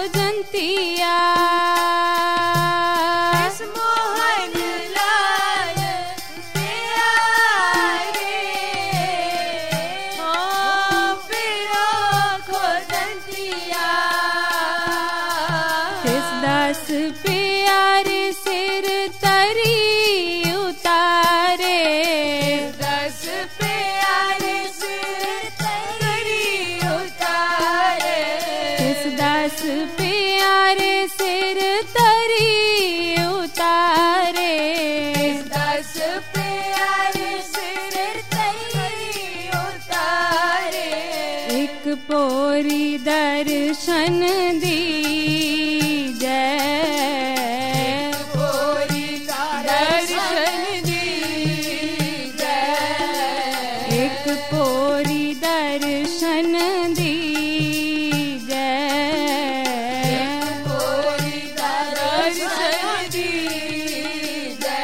खोजंतिया इस मोहन लाल प्यारे हो फिरो खोजंतिया किस दास प्यारे सिर तरी उतारे दस प्यारे सिर तरी उतारे किस दास प्यारे सिर तरी उतारे दस प्यारे सिर तरी उतारे एक पोरी दर्शन दीजै पूरी दर्शन दीजै एक पोरी दर्शन दीजै पूरी दर्शन दीजै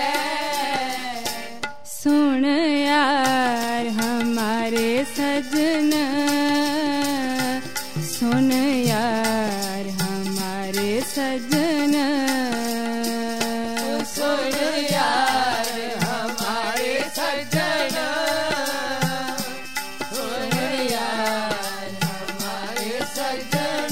सुन यार हमारे सजन सुन यार हमारे सजन सुन यार हमारे सज्जन सुन यार हमारे सज्जन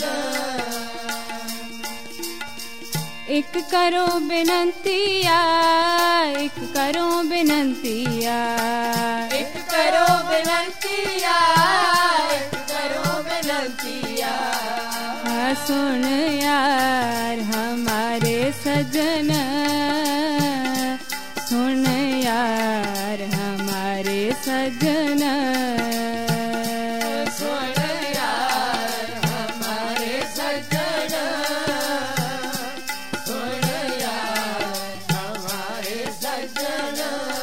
एक करो बिनंतिया एक करो बिनंतिया एक करो बिनंतिया एक करो बिनंतिया सुन यार हमारे सजन सुन यार हमारे सजन सुन यार हमारे सज्जन सुन यार हमारे सज्जन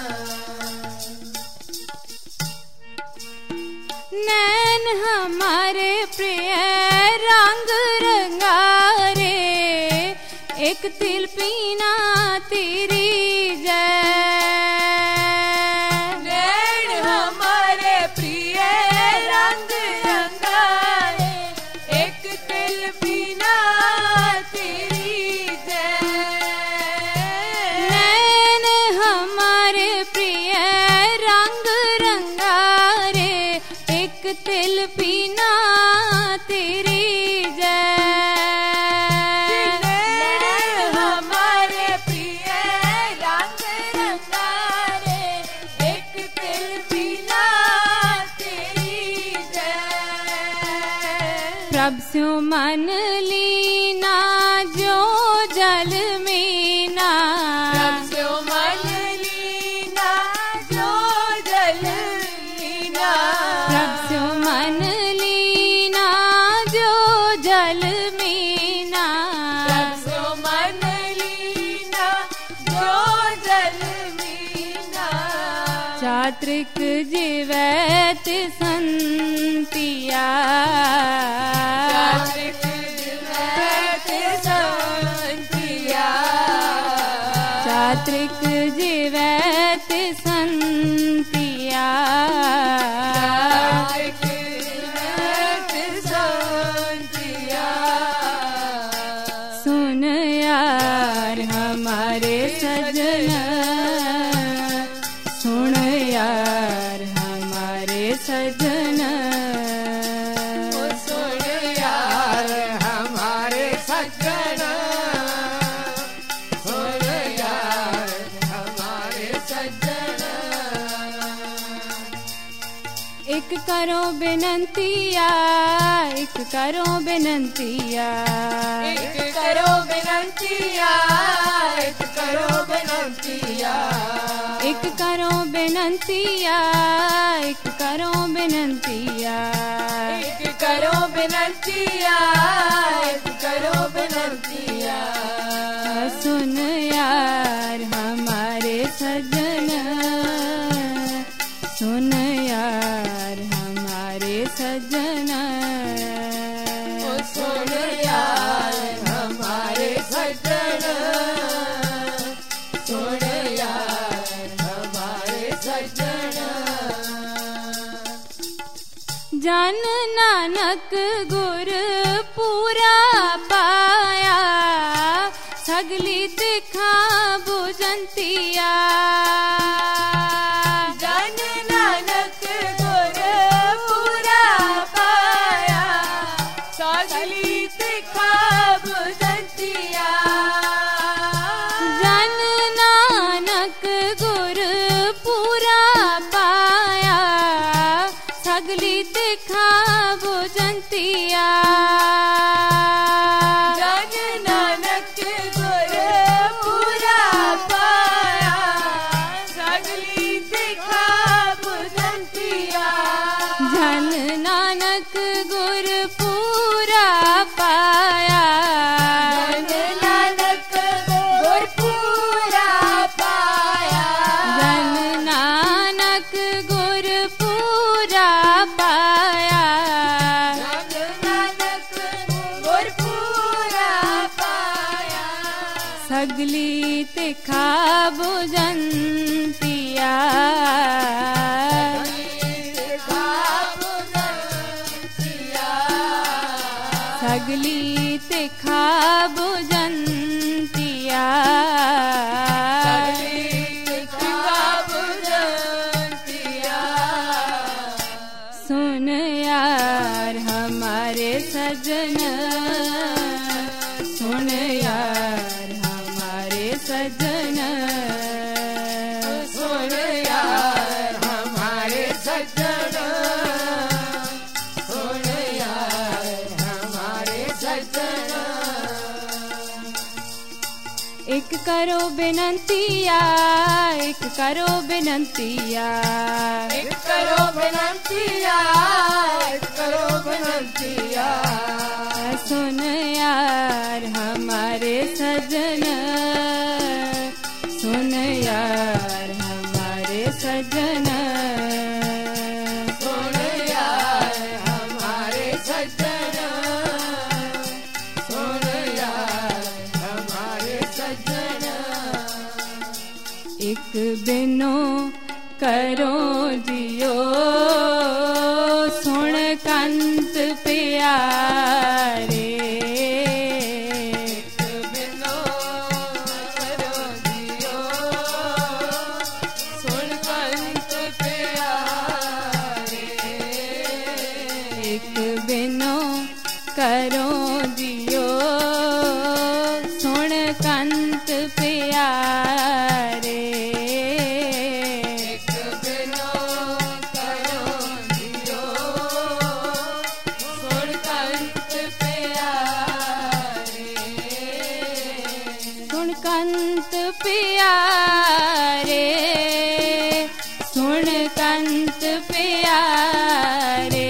नैन हमारे प्रिय रंग रंगारे एक तिल पीना तेरी जय नैन हमारे प्रिय रंग रंगाए एक तिल बिना तेरी जय नैन हमारे प्रिय रंग रंगारे एक तिल पीना तेरी जय नैन हमारे प्रिय रंग रंगारे एक तिल बिना तेरी जय प्रभ स्यों मन लीना जो जल मीना प्रभ स्यों मन लीना जो जल लीना प्रभ स्यों मन लीना जो जल मीना प्रभ स्यों मन लीना जो जल मीना चात्रिक जीवैत संतिया चात्रिक जीवैत संतिया चात्रिक जीवैत संतिया चात्रिक जीवैत संतिया सुन यार हमारे सजन सुन यार हमारे सजन सुन यार हमारे सज्जन सुन यार हमारे सज्जन एक करो बिनंतिया एक करो बिनंतिया एक करो बिनंतिया एक करो बिनंतिया एक करो बिनंतिया एक करो बिनंतिया एक करो बिनंतिया एक करो बिनंतिया सुन यार हमारे सजन सुन यार हमारे सजन सुन यार हमारे सज्जन सुन यार हमारे सज्जन जन नानक गुर पूरा पा सगली तिखा बुझंतिया जन नानक गुर पूरा पाया सगली तिखा बुझंतिया जन नानक गुर पूरा पाया सगली तिखा बुझंतिया जन नानक गुर पूरा पाया सगली तिखा बुझंतिया जन नानक गुर पूरा पाया जन नानक गुर पूरा पाया जन नानक गुर पूरा पाया जन नानक गुर पूरा पाया सगली तिखा बुझंतिया तिखा बुझंतिया सगली तिखा बुझंतिया सुन यार हमारे सजन सुन यार हमारे सजन सुन यार हमारे सज्जन सुन यार हमारे सज्जन एक करो बेनंतिया एक करो बेनंतिया एक करो विनंतिया एक करो विनंतिया सुन यार हमारे सजन सुन यार हमारे सजन सुन यार हमारे सज्जन सुन यार हमारे सज्जन एक बिनो करो जियो सुन कंत प्यारे बिनो करो जियो सुन कंत प्यारे एक बिनो करो जियो सुन कंत प्यारे एक बिनो करो जियो सुन कंत प्यारे सुन कंत प्यारे सुन कंत प्यारे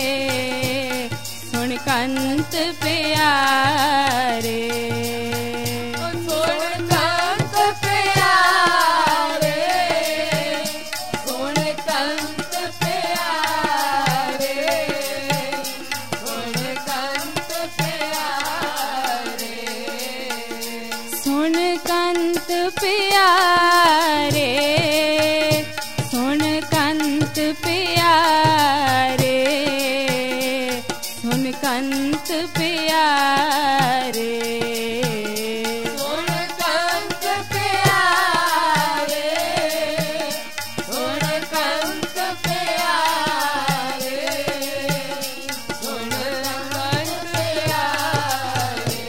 सुन कंत प्यारे सुन कंत प्यारे सुन कंत प्यारे सुन कंत प्यारे सुन कंत प्यारे सुन कंत प्यारे सुन कंत प्यारे सुन कंत प्यारे सुन कंत प्यारे सुन कंत प्यारे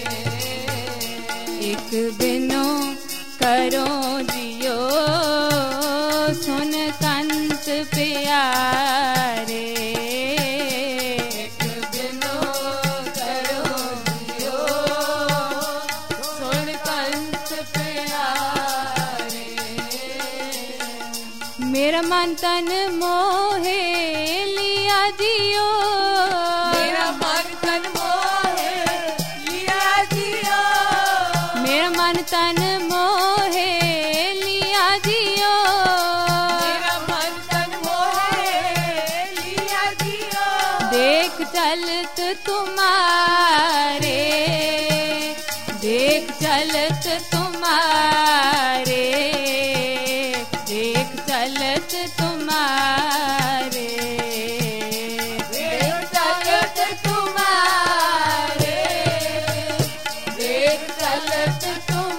एक बिनो करो जियो सुन कंत प्यारे एक बिनो करो जियो सुन कंत प्यारे मेरा मन तन मोहे लिया जियो मेरा मन तन मोहे लिया जियो मेरा मन तन मोहे लिया जियो मेरा मन तन मोहे लिया जियो देख चलत तुम्हारे देख चलत तुम्हारे देख चलत तुम्हारे देख चलत तुम्हारे देख चलत तुम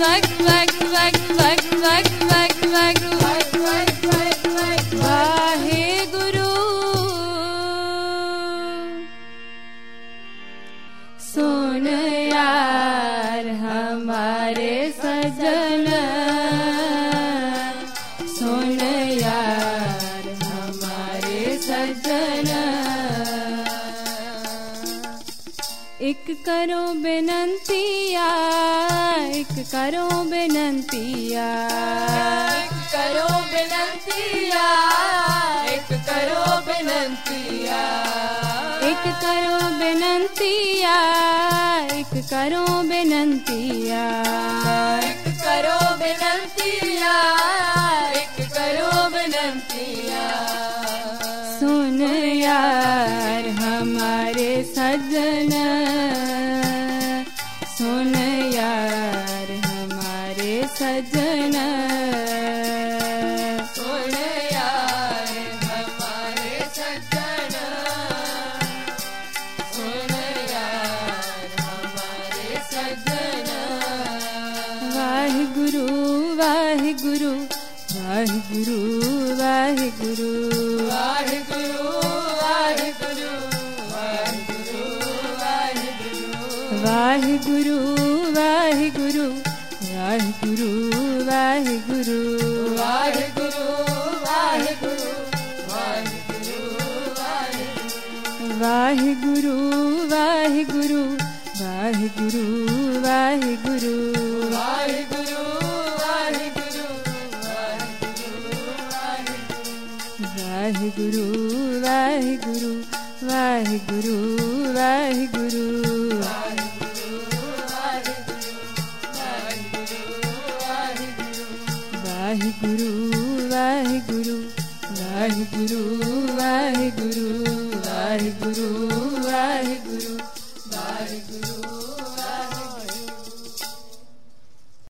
सुन यार हमारे सजन, सुन यार हमारे सजन, एक करो बेनंतिया, एक करो बेनंतिया, एक करो बेनंतिया, एक करो बेनंतिया, एक करो बेनंतिया, एक करो बेनंतिया, एक करो बेनंतिया, एक करो बेनंतिया, सुन यार हमारे सजन, सुन यार हमारे सजन, सुन यार हमारे सजन, सुन यार हमारे सजन, वाहिगुरु वाहिगुरु वाहिगुरु वाहिगुरु वाहिगुरु वाहिगुरु वाहिगुरु वाहिगुरु, वाहिगुरु वाहिगुरु वाहिगुरु वाहिगुरु, वाहिगुरु वाहिगुरु वाहिगुरु, वाहिगुरु वाहिगुरु वाहिगुरु वाहिगुरु, वाहिगुरु वाहिगुरु वाहिगुरु, वाहिगुरु वाहिगुरु वाहिगुरु वाहिगुरु वाहिगुरु वाहिगुरु वाहिगुरु वाहिगुरु वाहिगुरु वाहिगुरु वाहिगुरु